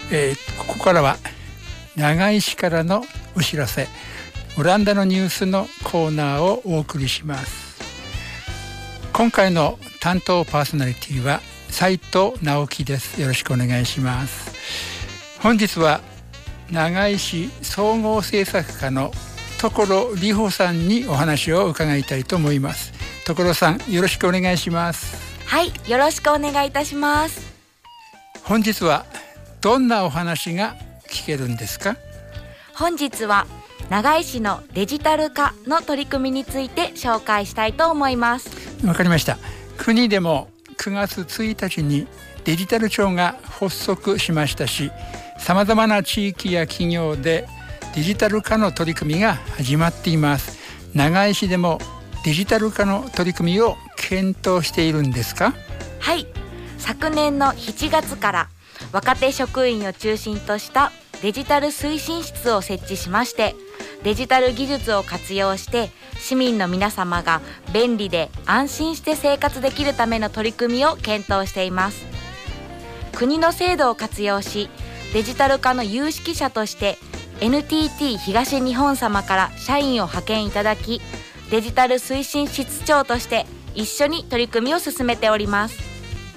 ここからは長井市からのお知らせ、オランダのニュースのコーナーをお送りします。今回の担当パーソナリティは斉藤直樹です。よろしくお願いします。本日は長井市総合政策課の所里穂さんにお話を伺いたいと思います。所さん、よろしくお願いします。 はい、よろしくお願いいたします。 本日はどんなお話が聞けるんですか？ 本日は長井市のデジタル化の取り組みについて紹介したいと思います。 わかりました。国でも9月1日にデジタル庁が発足しましたし、さまざまな地域や企業でデジタル化の取り組みが始まっています。長井市でもデジタル化の取り組みを検討しているんですか？ はい、昨年の7月から若手職員を中心としたデジタル推進室を設置しまして、デジタル技術を活用して市民の皆様が便利で安心して生活できるための取り組みを検討しています。国の制度を活用し、デジタル化の有識者として NTT 東日本様から社員を派遣いただき、デジタル推進室長として一緒に取り組みを進めております。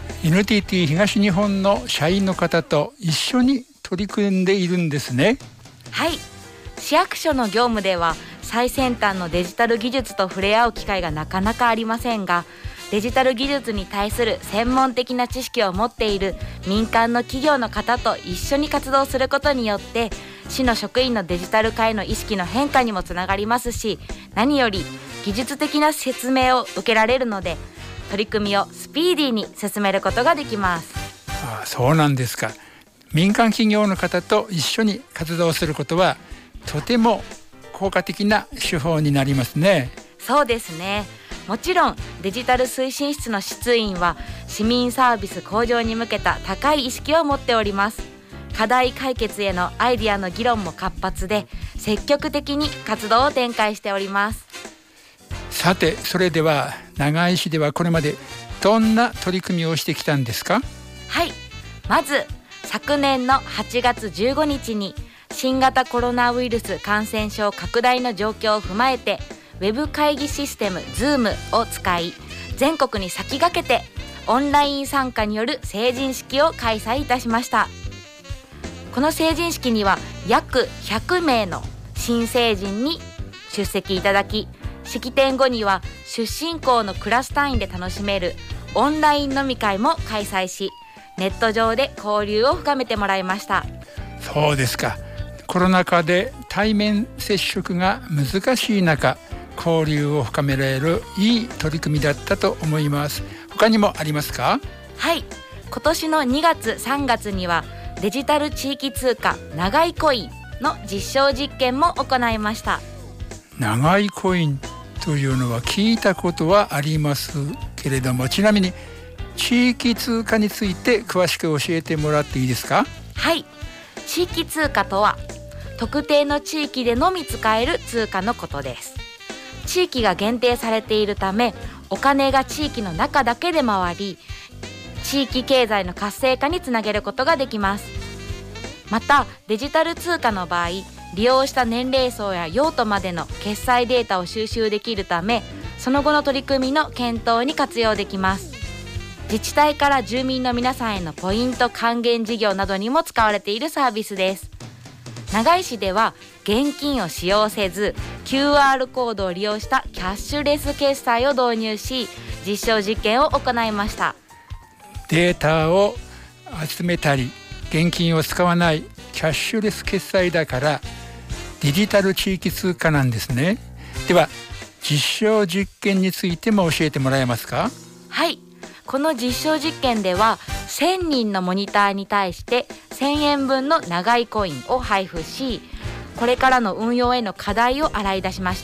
NTT 東日本の社員の方と一緒に取り組んでいるんですね。 はい、市役所の業務では最先端のデジタル技術と触れ合う機会がなかなかありませんが、デジタル技術に対する専門的な知識を持っている民間の企業の方と一緒に活動することによって、市の職員のデジタル化への意識の変化にもつながりますし、何より技術的な説明を受けられるので、取り組みをスピーディーに進めることができます。 ああ、そうなんですか。民間企業の方と一緒に活動することはとても効果的な手法になりますね。 そうですね。もちろんデジタル推進室の室員は市民サービス向上に向けた高い意識を持っております。課題解決へのアイデアの議論も活発で、積極的に活動を展開しております。 さて、それでは長井市ではこれまでどんな取り組みをしてきたんですか？ はい、まず昨年の8月15日に新型コロナウイルス感染症拡大の状況を踏まえて、ウェブ会議システム Zoom を使い、全国に先駆けてオンライン参加による成人式を開催いたしました。この成人式には約100名の新成人に出席いただき、式典後には出身校のクラス単位で楽しめるオンライン飲み会も開催し、ネット上で交流を深めてもらいました。 そうですか。コロナ禍で対面接触が難しい中、交流を深められるいい取り組みだったと思います。他にもありますか？ はい、今年の2月3月にはデジタル地域通貨長井コインの実証実験も行いました。 長井コインというのは聞いたことはありますけれども、ちなみに地域通貨について詳しく教えてもらっていいですか？ はい、地域通貨とは特定の地域でのみ使える通貨のことです。地域が限定されているため、お金が地域の中だけで回り、地域経済の活性化につなげることができます。またデジタル通貨の場合、利用した年齢層や用途までの決済データを収集できるため、その後の取り組みの検討に活用できます。自治体から住民の皆さんへのポイント還元事業などにも使われているサービスです。長井市では現金を使用せず QR コードを利用したキャッシュレス決済を導入し、実証実験を行いました。 データを集めたり現金を使わないキャッシュレス決済だからデジタル地域通貨なんですね。では実証実験についても教えてもらえますか？ はい、この実証実験では1000人のモニターに対して1000円分の長井コインを配布し、これからの運用への課題を洗い出しました。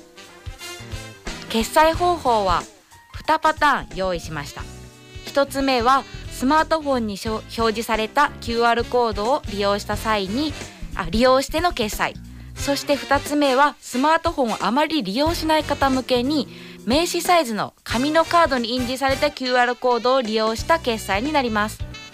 決済方法は2パターン用意しました。1つ目はスマートフォンに表示された QR コードを利用しての決済。そして2つ目はスマートフォンをあまり利用しない方向けに名刺サイズの紙のカードに印字された QR コードを利用した決済になります。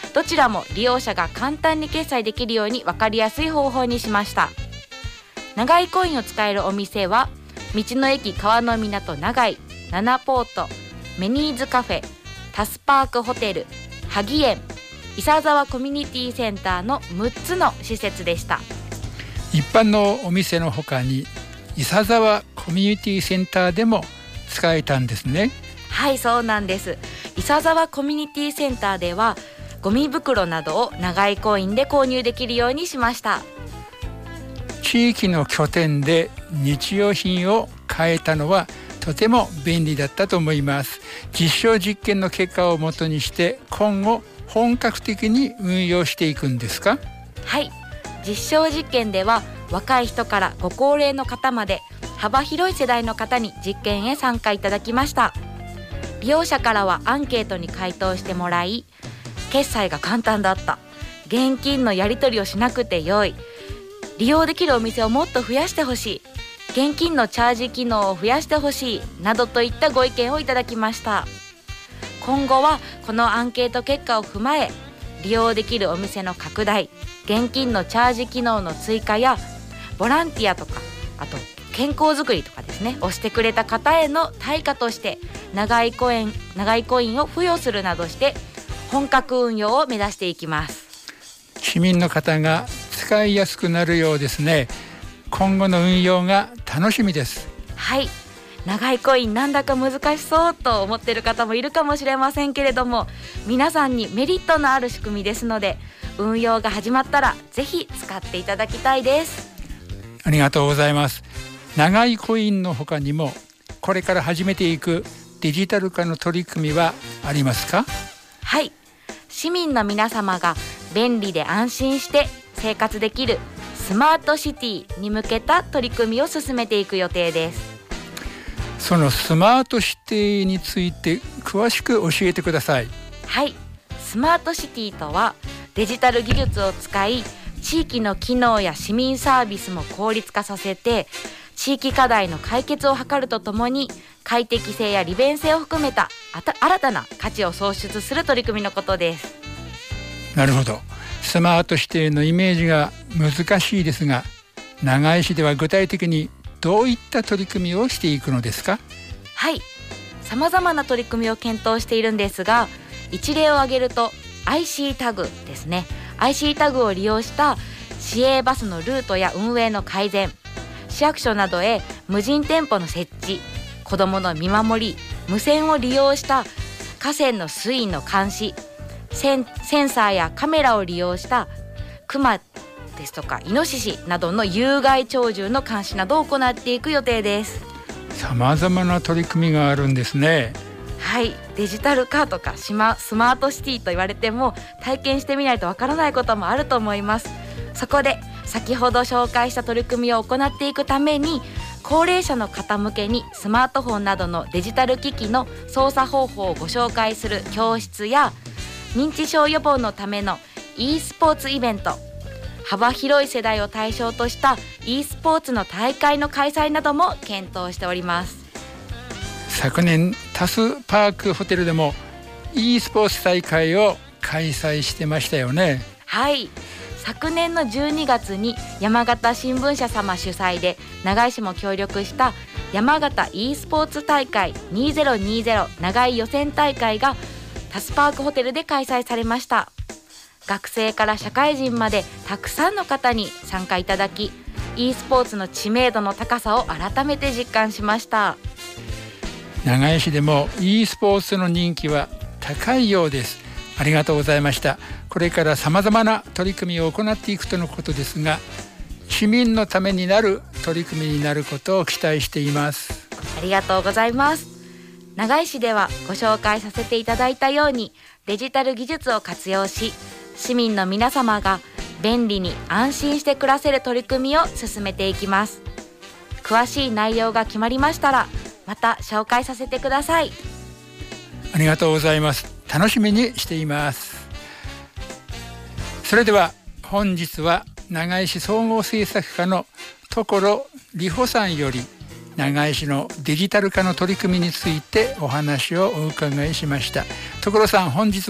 どちらも利用者が簡単に決済できるように分かりやすい方法にしました。長井コインを使えるお店は道の駅川の港長井、ナナポート、メニーズカフェ、タスパークホテル、萩園、伊佐沢コミュニティセンターの6つの施設でした。 一般のお店の他に伊佐沢コミュニティセンターでも使えたんですね。 はい、そうなんです。伊佐沢コミュニティセンターではゴミ袋などを長井コインで購入できるようにしました。 地域の拠点で日用品を買えたのはとても便利だったと思います。実証実験の結果をもとにして今後本格的に運用していくんですか？ はい、実証実験では若い人からご高齢の方まで幅広い世代の方に実験へ参加いただきました。利用者からはアンケートに回答してもらい、決済が簡単だった、現金のやり取りをしなくてよい、利用できるお店をもっと増やしてほしい、現金のチャージ機能を増やしてほしいなどといったご意見をいただきました。今後はこのアンケート結果を踏まえ、利用できるお店の拡大、現金のチャージ機能の追加やボランティアとか、あと健康づくりとかですねをしてくれた方への対価として長井コインを付与するなどして本格運用を目指していきます。 市民の方が使いやすくなるようですね。今後の運用が楽しみです。 はい、長井コインなんだか難しそうと思っている方もいるかもしれませんけれども、皆さんにメリットのある仕組みですので、運用が始まったらぜひ使っていただきたいです。 ありがとうございます。長井コインの他にもこれから始めていくデジタル化の取り組みはありますか？ はい、市民の皆様が便利で安心して生活できるスマートシティに向けた取り組みを進めていく予定です。 そのスマートシティについて詳しく教えてください。 はい、スマートシティとはデジタル技術を使い地域の機能や市民サービスも効率化させて地域課題の解決を図るとともに快適性や利便性を含めた新たな価値を創出する取り組みのことです。 なるほど。スマートシティのイメージが難しいですが、長井市では具体的にどういった取り組みをしていくのですか？ はい、さまざまな取り組みを検討しているんですが、一例を挙げると IC タグですね。 IC タグを利用した市営バスのルートや運営の改善、市役所などへ無人店舗の設置、子どもの見守り、無線を利用した河川の水位の監視、センサーやカメラを利用したクマですとかイノシシなどの有害鳥獣の監視などを行っていく予定です。 さまざまな取り組みがあるんですね。 はい、デジタル化とかスマートシティと言われても体験してみないとわからないこともあると思います。そこで先ほど紹介した取り組みを行っていくために、高齢者の方向けにスマートフォンなどのデジタル機器の操作方法をご紹介する教室や、認知症予防のための e スポーツイベント、幅広い世代を対象とした e スポーツの大会の開催なども検討しております。 昨年タスパークホテルでも e スポーツ大会を開催してましたよね。 はい、昨年の12月に山形新聞社様主催で長井市も協力した山形 e スポーツ大会2020長井予選大会がタスパークホテルで開催されました。学生から社会人までたくさんの方に参加いただき、 e スポーツの知名度の高さを改めて実感しました。 長井市でも e スポーツの人気は高いようです。ありがとうございました。これからさまざまな取り組みを行っていくとのことですが、市民のためになる取り組みになることを期待しています。 ありがとうございます。長井市ではご紹介させていただいたようにデジタル技術を活用し、市民の皆様が便利に安心して暮らせる取り組みを進めていきます。詳しい内容が決まりましたらまた紹介させてください。 ありがとうございます。楽しみにしています。それでは本日は長井市総合政策課の所里穂さんより長井市のデジタル化の取り組みについてお話をお伺いしました。所さん、本日は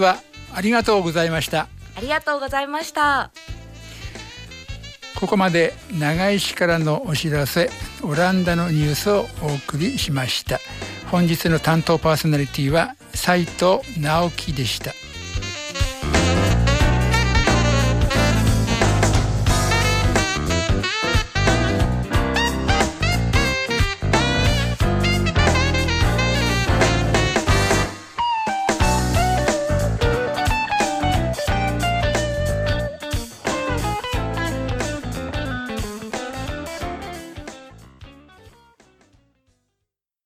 ありがとうございました。 ありがとうございました。 ここまで長井市からのお知らせ、オランダのニュースをお送りしました。本日の担当パーソナリティは斉藤直樹でした。